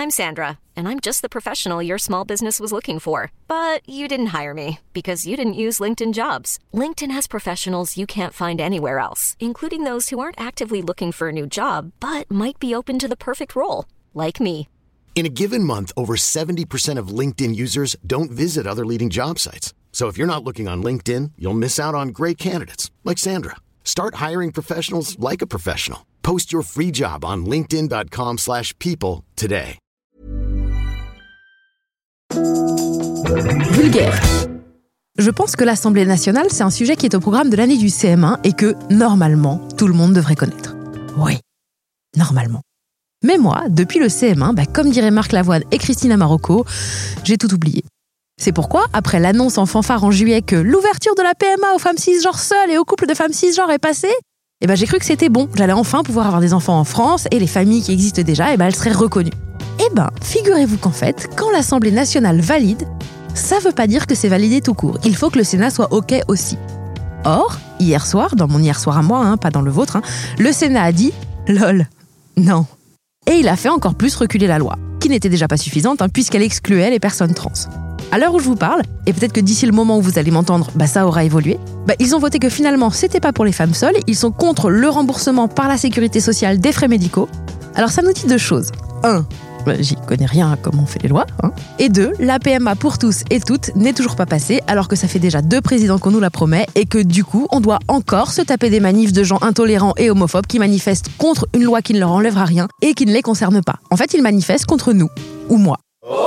I'm Sandra, and I'm just the professional your small business was looking for. But you didn't hire me because you didn't use LinkedIn Jobs. LinkedIn has professionals you can't find anywhere else, including those who aren't actively looking for a new job, but might be open to the perfect role, like me. In a given month, over 70% of LinkedIn users don't visit other leading job sites. So if you're not looking on LinkedIn, you'll miss out on great candidates like Sandra. Start hiring professionals like a professional. Post your free job on linkedin.com/people today. Vulgaire. Je pense que l'Assemblée nationale, c'est un sujet qui est au programme de l'année du CM1 et que, normalement, tout le monde devrait connaître. Oui, normalement. Mais moi, depuis le CM1, comme diraient Marc Lavoine et Christina Marocco, j'ai tout oublié. C'est pourquoi, après l'annonce en fanfare en juillet que l'ouverture de la PMA aux femmes cisgenres seules et aux couples de femmes cisgenres est passée, j'ai cru que c'était bon. J'allais enfin pouvoir avoir des enfants en France et les familles qui existent déjà, elles seraient reconnues. Figurez-vous qu'en fait, quand l'Assemblée nationale valide, ça veut pas dire que c'est validé tout court. Il faut que le Sénat soit OK aussi. Or, hier soir, dans mon hier soir à moi, pas dans le vôtre, le Sénat a dit « lol, non ». Et il a fait encore plus reculer la loi, qui n'était déjà pas suffisante puisqu'elle excluait les personnes trans. À l'heure où je vous parle, et peut-être que d'ici le moment où vous allez m'entendre, ça aura évolué, ils ont voté que finalement, c'était pas pour les femmes seules, ils sont contre le remboursement par la sécurité sociale des frais médicaux. Alors ça nous dit deux choses. 1, j'y connais rien à comment on fait les lois. Et 2, la PMA pour tous et toutes n'est toujours pas passée, alors que ça fait déjà 2 présidents qu'on nous la promet, et que du coup, on doit encore se taper des manifs de gens intolérants et homophobes qui manifestent contre une loi qui ne leur enlèvera rien et qui ne les concerne pas. En fait, ils manifestent contre nous, ou moi.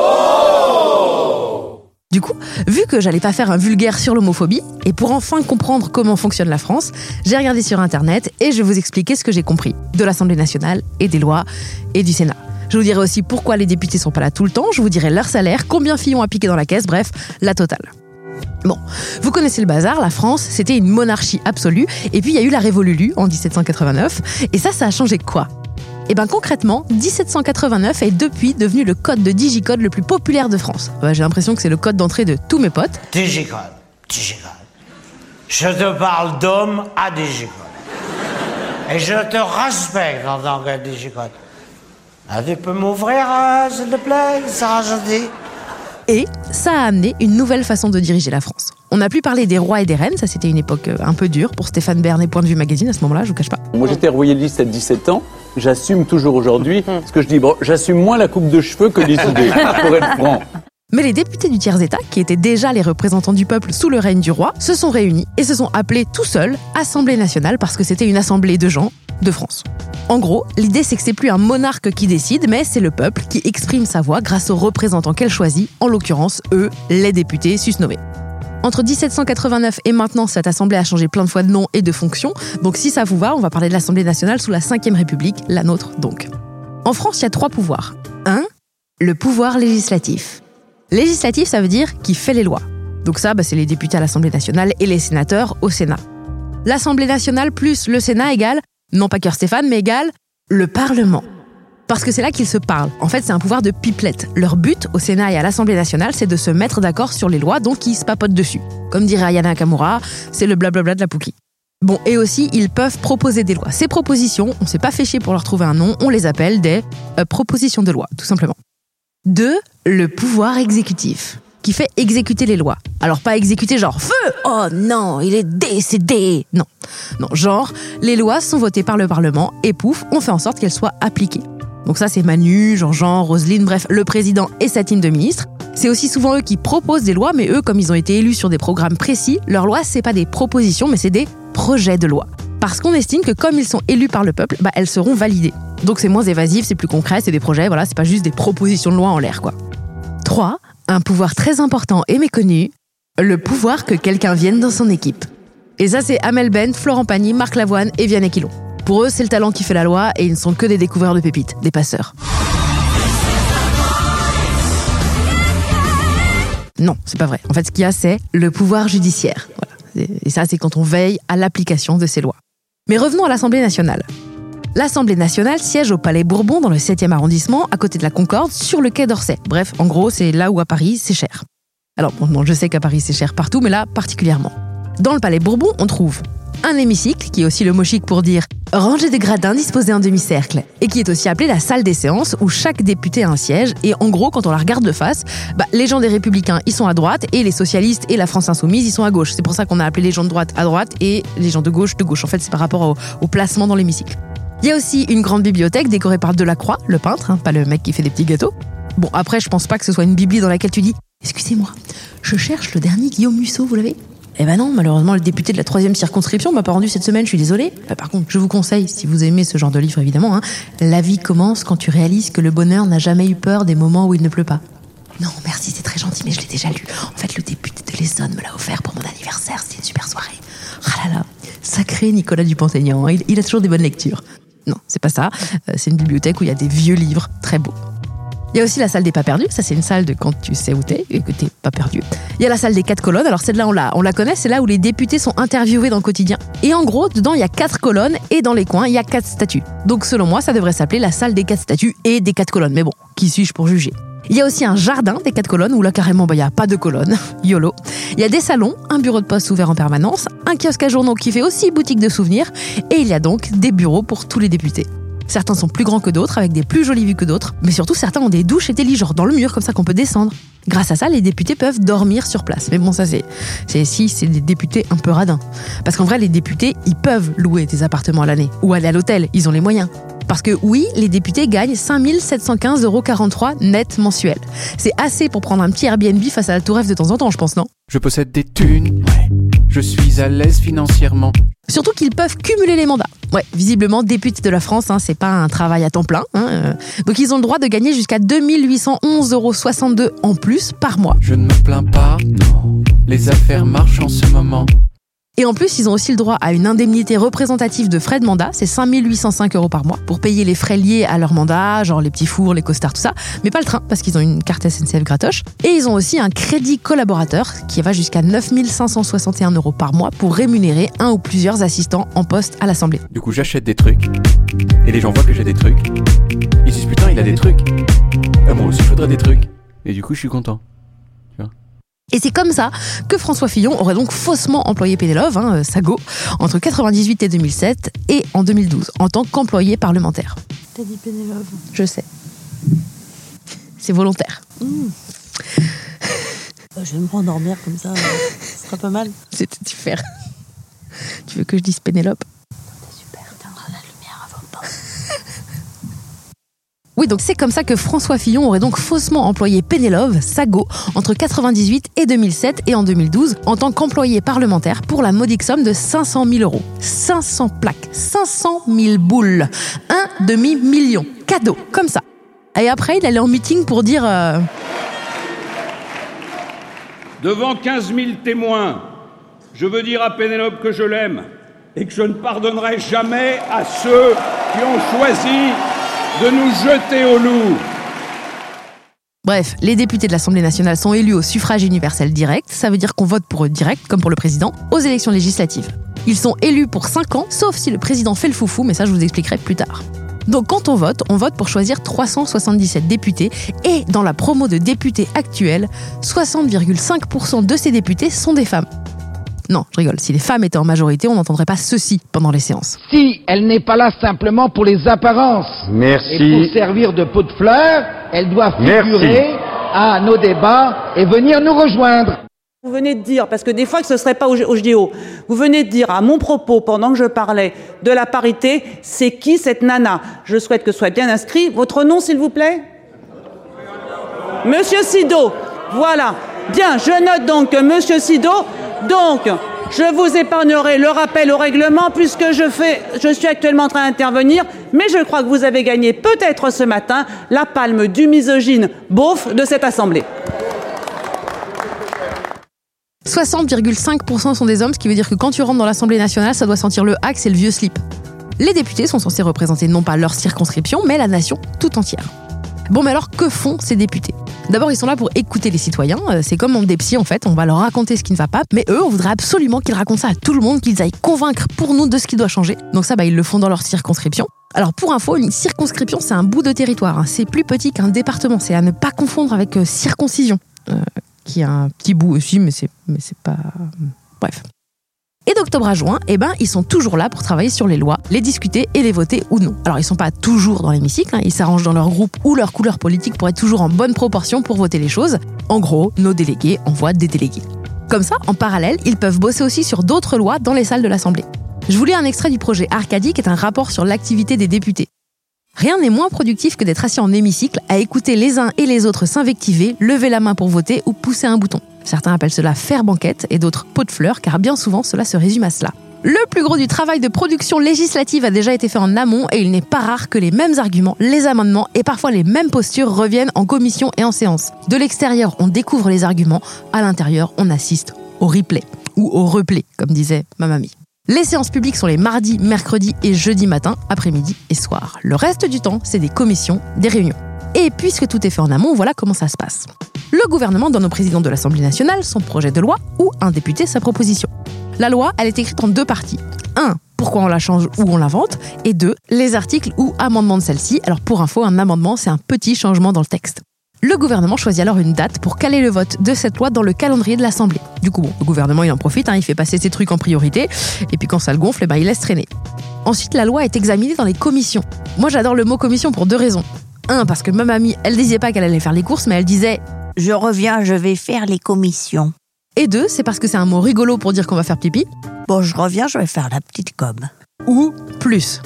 Du coup, vu que j'allais pas faire un vulgaire sur l'homophobie, et pour enfin comprendre comment fonctionne la France, j'ai regardé sur Internet et je vais vous expliquer ce que j'ai compris de l'Assemblée nationale et des lois et du Sénat. Je vous dirai aussi pourquoi les députés sont pas là tout le temps, je vous dirai leur salaire, combien Fillon a piqué dans la caisse, bref, la totale. Bon, vous connaissez le bazar, la France, c'était une monarchie absolue, et puis il y a eu la Révolulu en 1789, et ça a changé quoi ? Concrètement, 1789 est depuis devenu le code de digicode le plus populaire de France. J'ai l'impression que c'est le code d'entrée de tous mes potes. Digicode. Je te parle d'homme à digicode. Et je te respecte en tant que digicode. Tu peux m'ouvrir, s'il te plaît, ça gentil. Et ça a amené une nouvelle façon de diriger la France. On n'a plus parlé des rois et des reines, ça c'était une époque un peu dure pour Stéphane Bern et Point de vue Magazine à ce moment-là, je vous cache pas. Moi j'étais royaliste à 17 ans, j'assume toujours aujourd'hui, parce que je dis, j'assume moins la coupe de cheveux que les idées, pour être franc. Mais les députés du tiers-État, qui étaient déjà les représentants du peuple sous le règne du roi, se sont réunis et se sont appelés tout seuls Assemblée nationale parce que c'était une assemblée de gens de France. En gros, l'idée c'est que c'est plus un monarque qui décide, mais c'est le peuple qui exprime sa voix grâce aux représentants qu'elle choisit, en l'occurrence, eux, les députés susnommés. Entre 1789 et maintenant, cette assemblée a changé plein de fois de nom et de fonction, donc si ça vous va, on va parler de l'Assemblée nationale sous la 5e République, la nôtre donc. En France, il y a 3 pouvoirs. 1. Le pouvoir législatif. Législatif, ça veut dire qui fait les lois. Donc ça, c'est les députés à l'Assemblée nationale et les sénateurs au Sénat. L'Assemblée nationale plus le Sénat égale, non pas Cœur Stéphane, mais égale le Parlement. Parce que c'est là qu'ils se parlent. En fait, c'est un pouvoir de pipelette. Leur but, au Sénat et à l'Assemblée nationale, c'est de se mettre d'accord sur les lois, donc ils se papotent dessus. Comme dirait Ayana Nakamura, c'est le blablabla de la Pouki. Bon, et aussi, ils peuvent proposer des lois. Ces propositions, on s'est pas fait chier pour leur trouver un nom, on les appelle des propositions de loi, tout simplement. 2. Le pouvoir exécutif, qui fait exécuter les lois. Alors pas exécuter genre « Feu ! Oh non, il est décédé !» Non, genre, les lois sont votées par le Parlement et pouf, on fait en sorte qu'elles soient appliquées. Donc ça, c'est Manu, Jean-Jean, Roselyne, bref, le président et sa team de ministres. C'est aussi souvent eux qui proposent des lois, mais eux, comme ils ont été élus sur des programmes précis, leurs lois, c'est pas des propositions, mais c'est des projets de loi. Parce qu'on estime que comme ils sont élus par le peuple, elles seront validées. Donc c'est moins évasif, c'est plus concret, c'est des projets, c'est pas juste des propositions de loi en l'air, quoi. 3. Un pouvoir très important et méconnu, le pouvoir que quelqu'un vienne dans son équipe. Et ça, c'est Amel Bent, Florent Pagny, Marc Lavoine et Vianney Quilon. Pour eux, c'est le talent qui fait la loi et ils ne sont que des découvreurs de pépites, des passeurs. Non, c'est pas vrai. En fait, ce qu'il y a, c'est le pouvoir judiciaire. Voilà. Et ça, c'est quand on veille à l'application de ces lois. Mais revenons à l'Assemblée nationale. L'Assemblée nationale siège au Palais Bourbon dans le 7e arrondissement, à côté de la Concorde, sur le quai d'Orsay. Bref, en gros, c'est là où à Paris, c'est cher. Alors, bon, je sais qu'à Paris, c'est cher partout, mais là, particulièrement. Dans le Palais Bourbon, on trouve un hémicycle, qui est aussi le mot chic pour dire rangée de gradins disposés en demi-cercle, et qui est aussi appelée la salle des séances, où chaque député a un siège. Et en gros, quand on la regarde de face, les gens des Républicains, ils sont à droite, et les socialistes et la France Insoumise, ils sont à gauche. C'est pour ça qu'on a appelé les gens de droite à droite, et les gens de gauche. En fait, c'est par rapport au placement dans l'hémicycle. Il y a aussi une grande bibliothèque décorée par Delacroix, le peintre, pas le mec qui fait des petits gâteaux. Bon, après, je pense pas que ce soit une bibli dans laquelle tu dis « Excusez-moi, je cherche le dernier Guillaume Musso, vous l'avez ?» Eh ben non, malheureusement, le député de la 3e circonscription m'a pas rendu cette semaine, je suis désolée. Par contre, je vous conseille, si vous aimez ce genre de livre, évidemment, La vie commence quand tu réalises que le bonheur n'a jamais eu peur des moments où il ne pleut pas. Non, merci, c'est très gentil, mais je l'ai déjà lu. En fait, le député de l'Essonne me l'a offert pour mon anniversaire, c'était une super soirée. Ah là là, sacré Nicolas Dupont-Aignan, il a toujours des bonnes lectures. Non, c'est pas ça, c'est une bibliothèque où il y a des vieux livres très beaux. Il y a aussi la salle des pas perdus, ça c'est une salle de quand tu sais où t'es et que t'es pas perdu. Il y a la salle des 4 colonnes, alors celle-là on la connaît, c'est là où les députés sont interviewés dans le quotidien. Et en gros, dedans il y a 4 colonnes et dans les coins il y a 4 statues. Donc selon moi, ça devrait s'appeler la salle des 4 statues et des 4 colonnes. Mais bon, qui suis-je pour juger ? Il y a aussi un jardin des 4 colonnes où là carrément il n'y a pas de colonnes, YOLO. Il y a des salons, un bureau de poste ouvert en permanence, un kiosque à journaux qui fait aussi boutique de souvenirs et il y a donc des bureaux pour tous les députés. Certains sont plus grands que d'autres, avec des plus jolies vues que d'autres, mais surtout certains ont des douches et des lits genre dans le mur comme ça qu'on peut descendre. Grâce à ça, les députés peuvent dormir sur place. Mais bon, ça c'est des députés un peu radins. Parce qu'en vrai, les députés, ils peuvent louer des appartements à l'année ou aller à l'hôtel, ils ont les moyens. Parce que oui, les députés gagnent 5 715,43 € net mensuels. C'est assez pour prendre un petit Airbnb face à la Tour Eiffel de temps en temps, je pense, non ? Je possède des thunes, je suis à l'aise financièrement. Surtout qu'ils peuvent cumuler les mandats. Ouais, visiblement, député de la France, c'est pas un travail à temps plein. Donc ils ont le droit de gagner jusqu'à 2 811,62 € en plus par mois. Je ne me plains pas, non. Les affaires marchent en ce moment. Et en plus, ils ont aussi le droit à une indemnité représentative de frais de mandat, c'est 5 805 € par mois, pour payer les frais liés à leur mandat, genre les petits fours, les costards, tout ça, mais pas le train, parce qu'ils ont une carte SNCF gratoche. Et ils ont aussi un crédit collaborateur, qui va jusqu'à 9 561 € par mois, pour rémunérer un ou plusieurs assistants en poste à l'Assemblée. Du coup, j'achète des trucs, et les gens voient que j'ai des trucs. Ils disent, putain, il a des trucs. Moi aussi, je voudrais des trucs. Et du coup, je suis content. Et c'est comme ça que François Fillon aurait donc faussement employé Pénélope, Sago, entre 1998 et 2007 et en 2012, en tant qu'employé parlementaire. T'as dit Pénélope. Je sais. C'est volontaire. Je vais me rendormir comme ça, ce sera pas mal. C'était super. Tu veux que je dise Pénélope ? T'es super, éteindra la lumière avant de dormir. Oui, donc c'est comme ça que François Fillon aurait donc faussement employé Pénélope, Sago, entre 1998 et 2007 et en 2012, en tant qu'employé parlementaire pour la modique somme de 500 000 €. 500 plaques, 500 000 boules, 1,5 million. Cadeau, comme ça. Et après, il allait en meeting pour dire... Devant 15 000 témoins, je veux dire à Pénélope que je l'aime et que je ne pardonnerai jamais à ceux qui ont choisi de nous jeter au loup. Bref, les députés de l'Assemblée nationale sont élus au suffrage universel direct. Ça veut dire qu'on vote pour eux direct, comme pour le président, aux élections législatives. Ils sont élus pour 5 ans, sauf si le président fait le foufou, mais ça je vous expliquerai plus tard. Donc quand on vote pour choisir 377 députés, et dans la promo de députés actuelle, 60,5% de ces députés sont des femmes. Non, je rigole, si les femmes étaient en majorité, on n'entendrait pas ceci pendant les séances. Si elle n'est pas là simplement pour les apparences et pour servir de pot de fleurs, elle doit figurer à nos débats et venir nous rejoindre. Vous venez de dire, parce que des fois que ce ne serait pas au JO, vous venez de dire à mon propos, pendant que je parlais de la parité, c'est qui cette nana ? Je souhaite que soit bien inscrit. Votre nom, s'il vous plaît ? Monsieur Sido. Voilà. Bien, je note donc que Monsieur Sido... Donc, je vous épargnerai le rappel au règlement puisque je suis actuellement en train d'intervenir, mais je crois que vous avez gagné peut-être ce matin la palme du misogyne beauf de cette Assemblée. 60,5% sont des hommes, ce qui veut dire que quand tu rentres dans l'Assemblée nationale, ça doit sentir le Axe et le vieux slip. Les députés sont censés représenter non pas leur circonscription, mais la nation tout entière. Bon, mais alors, que font ces députés ? D'abord, ils sont là pour écouter les citoyens. C'est comme des psys, en fait. On va leur raconter ce qui ne va pas. Mais eux, on voudrait absolument qu'ils racontent ça à tout le monde, qu'ils aillent convaincre pour nous de ce qui doit changer. Donc ça, ils le font dans leur circonscription. Alors, pour info, une circonscription, c'est un bout de territoire. C'est plus petit qu'un département. C'est à ne pas confondre avec circoncision, qui a un petit bout aussi, mais c'est pas... Bref. Et d'octobre à juin, ils sont toujours là pour travailler sur les lois, les discuter et les voter ou non. Alors ils sont pas toujours dans l'hémicycle, ils s'arrangent dans leur groupe ou leur couleur politique pour être toujours en bonne proportion pour voter les choses. En gros, nos délégués envoient des délégués. Comme ça, en parallèle, ils peuvent bosser aussi sur d'autres lois dans les salles de l'Assemblée. Je vous lis un extrait du projet Arcadie qui est un rapport sur l'activité des députés. Rien n'est moins productif que d'être assis en hémicycle à écouter les uns et les autres s'invectiver, lever la main pour voter ou pousser un bouton. Certains appellent cela faire banquette et d'autres pot de fleurs, car bien souvent cela se résume à cela. Le plus gros du travail de production législative a déjà été fait en amont et il n'est pas rare que les mêmes arguments, les amendements et parfois les mêmes postures reviennent en commission et en séance. De l'extérieur, on découvre les arguments, à l'intérieur, on assiste au replay, ou au replay, comme disait ma mamie. Les séances publiques sont les mardis, mercredis et jeudis matin, après-midi et soir. Le reste du temps, c'est des commissions, des réunions. Et puisque tout est fait en amont, voilà comment ça se passe. Le gouvernement donne au président de l'Assemblée nationale son projet de loi ou un député sa proposition. La loi, elle est écrite en 2 parties. 1. Pourquoi on la change ou on l'invente. Et 2. Les articles ou amendements de celle-ci. Alors pour info, un amendement, c'est un petit changement dans le texte. Le gouvernement choisit alors une date pour caler le vote de cette loi dans le calendrier de l'Assemblée. Du coup, le gouvernement, il en profite, il fait passer ses trucs en priorité. Et puis quand ça le gonfle, il laisse traîner. Ensuite, la loi est examinée dans les commissions. Moi, j'adore le mot commission pour 2 raisons. 1, parce que ma mamie, elle disait pas qu'elle allait faire les courses, mais elle disait « Je reviens, je vais faire les commissions ». Et 2, c'est parce que c'est un mot rigolo pour dire qu'on va faire pipi. Bon, je reviens, je vais faire la petite com. Ou plus.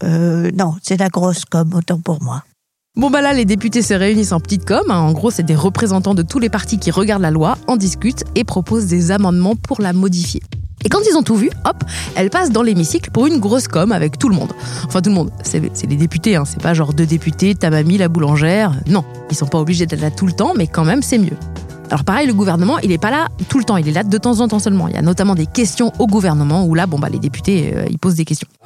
Non, c'est la grosse com, autant pour moi. Bon là, les députés se réunissent en petite com. En gros, c'est des représentants de tous les partis qui regardent la loi, en discutent et proposent des amendements pour la modifier. Et quand ils ont tout vu, hop, elle passe dans l'hémicycle pour une grosse com avec tout le monde. Enfin, tout le monde, c'est les députés, c'est pas genre 2 députés, ta mamie, la boulangère. Non, ils sont pas obligés d'être là tout le temps, mais quand même, c'est mieux. Alors pareil, le gouvernement, il est pas là tout le temps, il est là de temps en temps seulement. Il y a notamment des questions au gouvernement où là, les députés, ils posent des questions.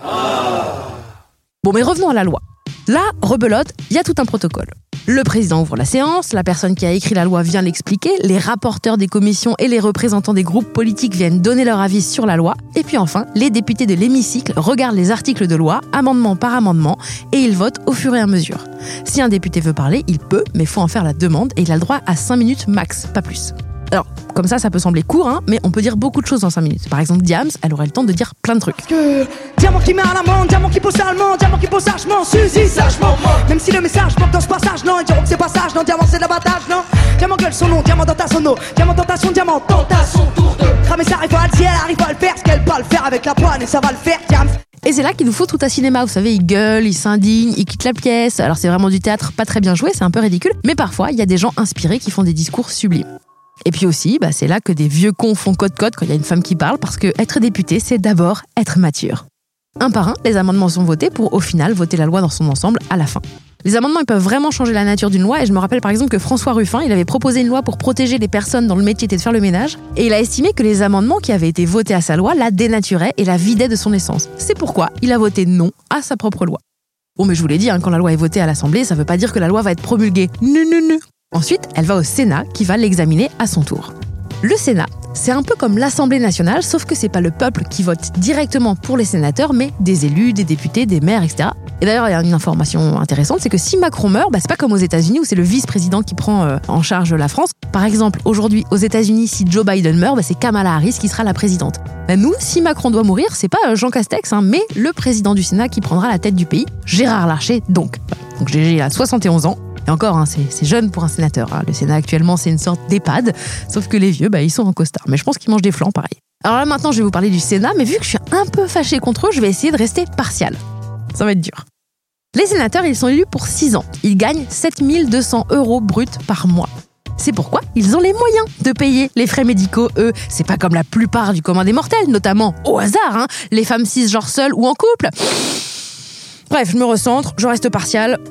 Bon, mais revenons à la loi. Là, rebelote, il y a tout un protocole. Le président ouvre la séance, la personne qui a écrit la loi vient l'expliquer, les rapporteurs des commissions et les représentants des groupes politiques viennent donner leur avis sur la loi, et puis enfin, les députés de l'hémicycle regardent les articles de loi, amendement par amendement, et ils votent au fur et à mesure. Si un député veut parler, il peut, mais il faut en faire la demande, et il a le droit à 5 minutes max, pas plus. Alors, comme ça peut sembler court, mais on peut dire beaucoup de choses en 5 minutes. Par exemple, Diams, elle aurait le temps de dire plein de trucs. Diamant qui met à l'amende, diamant qui pose allemand, diamant qui pose sagement, Suzy sagement. Même si le message manque dans ce passage, non, ils diront que c'est pas sage, non, diamant c'est de l'abattage, non. Diamant gueule son nom, diamant dans ta sono, diamant tentation, diamant tentation, tour de cramer sa rivale, si elle arrive à le faire, ce qu'elle peut le faire avec la poigne et ça va le faire, Diams. Et c'est là qu'il nous faut tout un cinéma, vous savez, il gueule, il s'indigne, il quitte la pièce. Alors c'est vraiment du théâtre pas très bien joué, c'est un peu ridicule, mais parfois il y a des gens inspirés qui font des discours sublimes. Et puis aussi, c'est là que des vieux cons font cote-cote quand il y a une femme qui parle, parce que être député, c'est d'abord être mature. Un par un, les amendements sont votés pour, au final, voter la loi dans son ensemble à la fin. Les amendements, ils peuvent vraiment changer la nature d'une loi, et je me rappelle par exemple que François Ruffin, il avait proposé une loi pour protéger les personnes dont le métier était de faire le ménage, et il a estimé que les amendements qui avaient été votés à sa loi la dénaturaient et la vidaient de son essence. C'est pourquoi il a voté non à sa propre loi. Bon, mais je vous l'ai dit, quand la loi est votée à l'Assemblée, ça veut pas dire que la loi va être promulguée. Non. Ensuite, elle va au Sénat qui va l'examiner à son tour. Le Sénat, c'est un peu comme l'Assemblée nationale, sauf que c'est pas le peuple qui vote directement pour les sénateurs, mais des élus, des députés, des maires, etc. Et d'ailleurs, il y a une information intéressante, c'est que si Macron meurt, c'est pas comme aux États-Unis où c'est le vice-président qui prend en charge la France. Par exemple, aujourd'hui, aux États-Unis, si Joe Biden meurt, c'est Kamala Harris qui sera la présidente. Nous, si Macron doit mourir, c'est pas Jean Castex, mais le président du Sénat qui prendra la tête du pays, Gérard Larcher, donc. Donc Gégé a 71 ans. Et encore, c'est jeune pour un sénateur. Le Sénat actuellement, c'est une sorte d'EHPAD, sauf que les vieux, ils sont en costard. Mais je pense qu'ils mangent des flancs, pareil. Alors là, maintenant, je vais vous parler du Sénat, mais vu que je suis un peu fâchée contre eux, je vais essayer de rester partiale. Ça va être dur. Les sénateurs, ils sont élus pour 6 ans. Ils gagnent 7 200 € bruts par mois. C'est pourquoi ils ont les moyens de payer les frais médicaux, eux. C'est pas comme la plupart du commun des mortels, notamment au hasard, les femmes cisgenres seules ou en couple. Bref, je me recentre, je reste partiale.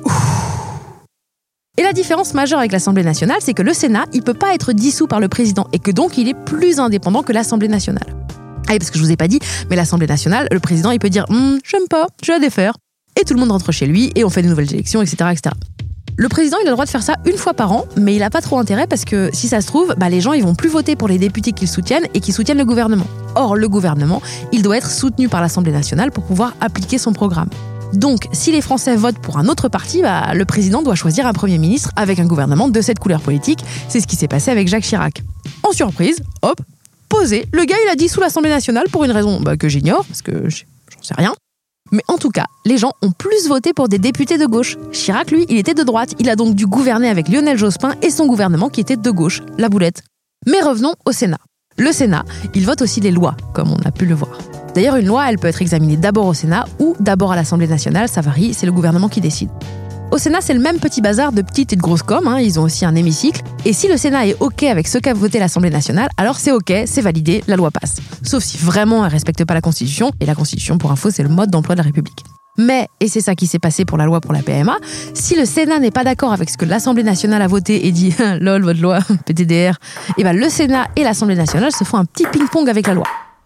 Et la différence majeure avec l'Assemblée nationale, c'est que le Sénat, il peut pas être dissous par le président et que donc il est plus indépendant que l'Assemblée nationale. Ah oui, parce que je vous ai pas dit, mais l'Assemblée nationale, le président, il peut dire « j'aime pas, je vais défaire ». Et tout le monde rentre chez lui et on fait des nouvelles élections, etc., etc. Le président, il a le droit de faire ça une fois par an, mais il a pas trop intérêt parce que si ça se trouve, les gens, ils vont plus voter pour les députés qu'ils soutiennent et qui soutiennent le gouvernement. Or, le gouvernement, il doit être soutenu par l'Assemblée nationale pour pouvoir appliquer son programme. Donc, si les Français votent pour un autre parti, le président doit choisir un Premier ministre avec un gouvernement de cette couleur politique. C'est ce qui s'est passé avec Jacques Chirac. En surprise, hop, posé. Le gars, il a dit sous l'Assemblée nationale pour une raison que j'ignore, parce que j'en sais rien. Mais en tout cas, les gens ont plus voté pour des députés de gauche. Chirac, lui, il était de droite. Il a donc dû gouverner avec Lionel Jospin et son gouvernement qui était de gauche, la boulette. Mais revenons au Sénat. Le Sénat, il vote aussi les lois, comme on a pu le voir. D'ailleurs, une loi, elle peut être examinée d'abord au Sénat ou d'abord à l'Assemblée nationale, ça varie, c'est le gouvernement qui décide. Au Sénat, c'est le même petit bazar de petites et de grosses com, ils ont aussi un hémicycle. Et si le Sénat est OK avec ce qu'a voté l'Assemblée nationale, alors c'est OK, c'est validé, la loi passe. Sauf si vraiment elle respecte pas la Constitution, et la Constitution, pour info, c'est le mode d'emploi de la République. Mais, et c'est ça qui s'est passé pour la loi pour la PMA, si le Sénat n'est pas d'accord avec ce que l'Assemblée nationale a voté et dit « lol, votre loi, PTDR », le Sénat et l'Assemblée nationale se font un petit ping-pong avec la loi.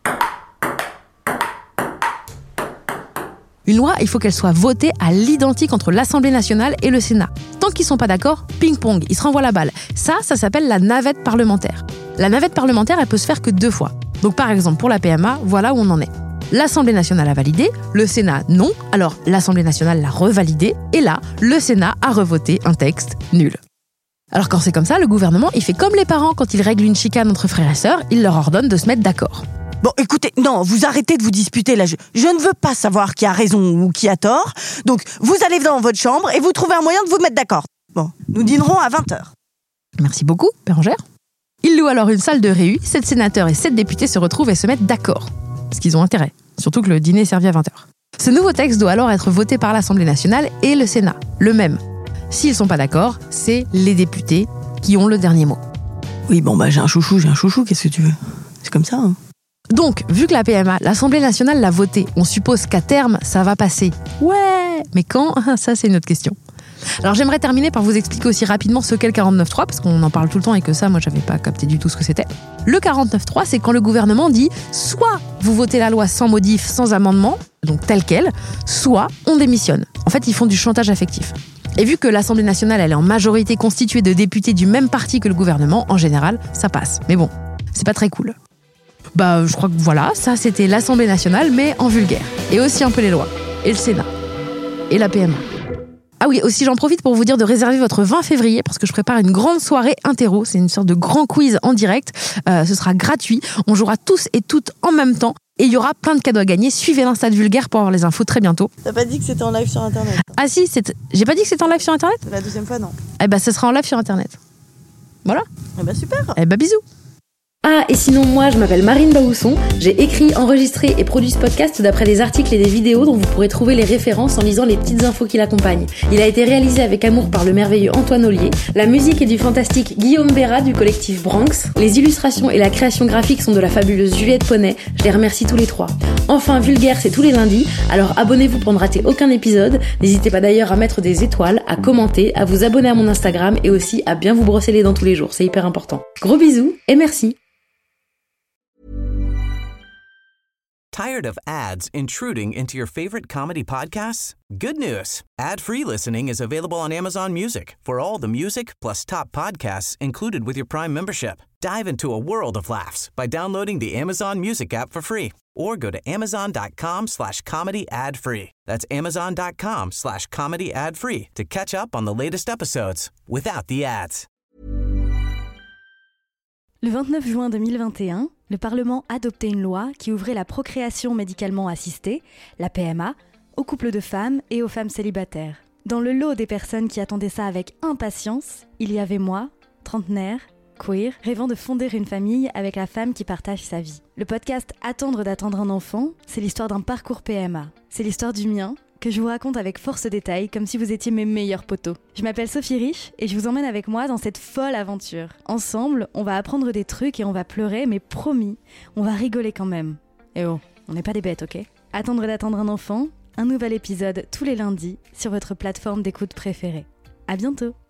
Une loi, il faut qu'elle soit votée à l'identique entre l'Assemblée nationale et le Sénat. Tant qu'ils sont pas d'accord, ping-pong, ils se renvoient la balle. Ça s'appelle la navette parlementaire. La navette parlementaire, elle peut se faire que 2 fois. Donc par exemple, pour la PMA, voilà où on en est. L'Assemblée nationale a validé, le Sénat non, alors l'Assemblée nationale l'a revalidé, et là, le Sénat a revoté un texte nul. Alors quand c'est comme ça, le gouvernement, il fait comme les parents quand ils règlent une chicane entre frères et sœurs, il leur ordonne de se mettre d'accord. Bon, écoutez, non, vous arrêtez de vous disputer là. Je ne veux pas savoir qui a raison ou qui a tort. Donc, vous allez dans votre chambre et vous trouvez un moyen de vous mettre d'accord. Bon, nous dînerons à 20h. Merci beaucoup, Bérangère. Ils louent alors une salle de réu, 7 sénateurs et 7 députés se retrouvent et se mettent d'accord. Parce qu'ils ont intérêt, surtout que le dîner est servi à 20h. Ce nouveau texte doit alors être voté par l'Assemblée nationale et le Sénat, le même. S'ils ne sont pas d'accord, c'est les députés qui ont le dernier mot. Oui, bon, j'ai un chouchou, qu'est-ce que tu veux ? C'est comme ça, Donc, vu que la PMA, l'Assemblée nationale l'a votée, on suppose qu'à terme, ça va passer. Ouais, mais quand ? Ça, c'est une autre question. Alors, j'aimerais terminer par vous expliquer aussi rapidement ce qu'est le 49.3, parce qu'on en parle tout le temps et que ça, moi, j'avais pas capté du tout ce que c'était. Le 49.3, c'est quand le gouvernement dit soit vous votez la loi sans modif, sans amendement, donc telle quelle, soit on démissionne. En fait, ils font du chantage affectif. Et vu que l'Assemblée nationale, elle est en majorité constituée de députés du même parti que le gouvernement, en général, ça passe. Mais bon, c'est pas très cool. Je crois que voilà, ça c'était l'Assemblée nationale, mais en vulgaire. Et aussi un peu les lois. Et le Sénat. Et la PMA. Ah oui, aussi j'en profite pour vous dire de réserver votre 20 février, parce que je prépare une grande soirée interro. C'est une sorte de grand quiz en direct. Ce sera gratuit. On jouera tous et toutes en même temps. Et il y aura plein de cadeaux à gagner. Suivez l'Insta de Vulgaire pour avoir les infos très bientôt. T'as pas dit que c'était en live sur Internet ? Ah si, j'ai pas dit que c'était en live sur Internet ? La deuxième fois, non. Ce sera en live sur Internet. Voilà. Super. Bisous. Ah, et sinon, moi, je m'appelle Marine Baousson. J'ai écrit, enregistré et produit ce podcast d'après des articles et des vidéos dont vous pourrez trouver les références en lisant les petites infos qui l'accompagnent. Il a été réalisé avec amour par le merveilleux Antoine Ollier. La musique est du fantastique Guillaume Béra du collectif Branx. Les illustrations et la création graphique sont de la fabuleuse Juliette Poney. Je les remercie tous les 3. Enfin, Vulgaire, c'est tous les lundis. Alors abonnez-vous pour ne rater aucun épisode. N'hésitez pas d'ailleurs à mettre des étoiles, à commenter, à vous abonner à mon Instagram et aussi à bien vous brosser les dents tous les jours. C'est hyper important. Gros bisous et merci. Tired of ads intruding into your favorite comedy podcasts? Good news. Ad-free listening is available on Amazon Music for all the music plus top podcasts included with your Prime membership. Dive into a world of laughs by downloading the Amazon Music app for free or go to amazon.com/comedy ad-free. That's amazon.com/comedy ad-free to catch up on the latest episodes without the ads. Le 29 juin 2021, le Parlement adoptait une loi qui ouvrait la procréation médicalement assistée, la PMA, aux couples de femmes et aux femmes célibataires. Dans le lot des personnes qui attendaient ça avec impatience, il y avait moi, trentenaire, queer, rêvant de fonder une famille avec la femme qui partage sa vie. Le podcast Attendre d'attendre un enfant, c'est l'histoire d'un parcours PMA. C'est l'histoire du mien, que je vous raconte avec force détail, comme si vous étiez mes meilleurs potos. Je m'appelle Sophie Rich et je vous emmène avec moi dans cette folle aventure. Ensemble, on va apprendre des trucs et on va pleurer, mais promis, on va rigoler quand même. Et oh, on n'est pas des bêtes, ok ? Attendre d'attendre un enfant, un nouvel épisode tous les lundis sur votre plateforme d'écoute préférée. À bientôt.